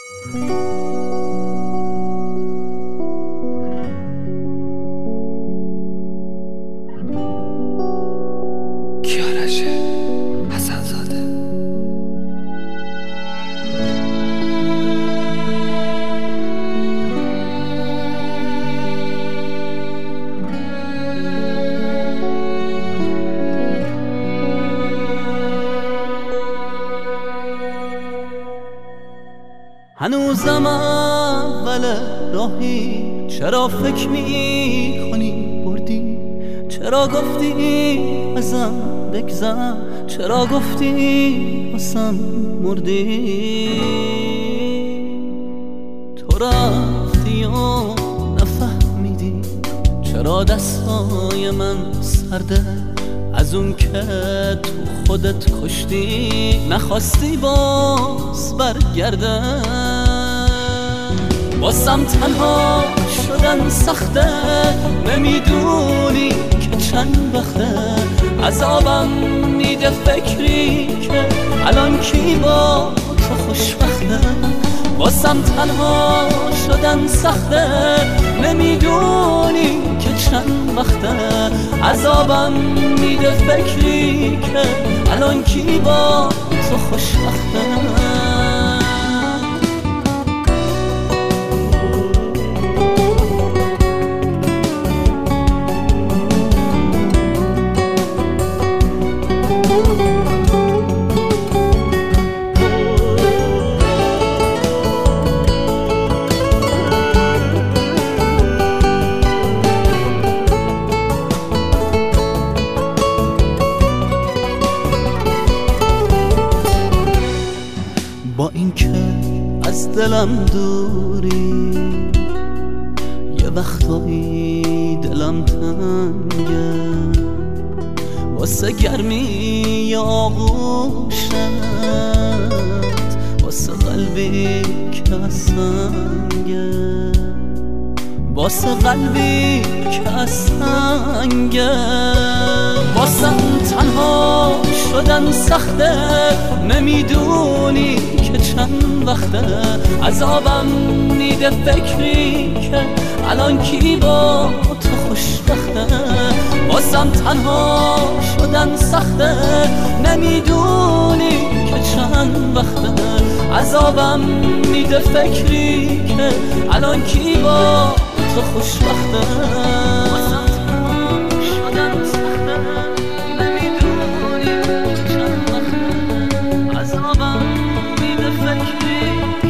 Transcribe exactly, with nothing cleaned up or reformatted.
هنوزم اول راهی، چرا فکر می کنی بردی؟ چرا گفتی ازم بگذر؟ چرا گفتی واسم مردی؟ تو رفتی و نفهمیدی چرا دستای من سرده؟ از اون که تو خودت کشتی نخواستی باز برگرده. واسم تنها شدن سخته، نمیدونی که چند وقته عذابم میده فکری که الان کی با تو خوشبخته. واسم تنها شدن سخته، نمیدونی که چند وقته عذابم میده فکری که الان کی با تو خوشبخته. با اینکه از دلم دوری، یه وقتایی دلم تنگه واسه گرمی آغوشت، واسه قلبی که از سنگه، واسه قلبی که از سنگه. واسم تنها شدن سخته، نمیدونی که چند وقته عذابم میده فکری که الان کی با تو خوشبخته. واسم تنها شدن سخته، نمیدونی که چند وقته عذابم میده فکری که الان کی با تو خوشبخته. عذابم میده فکری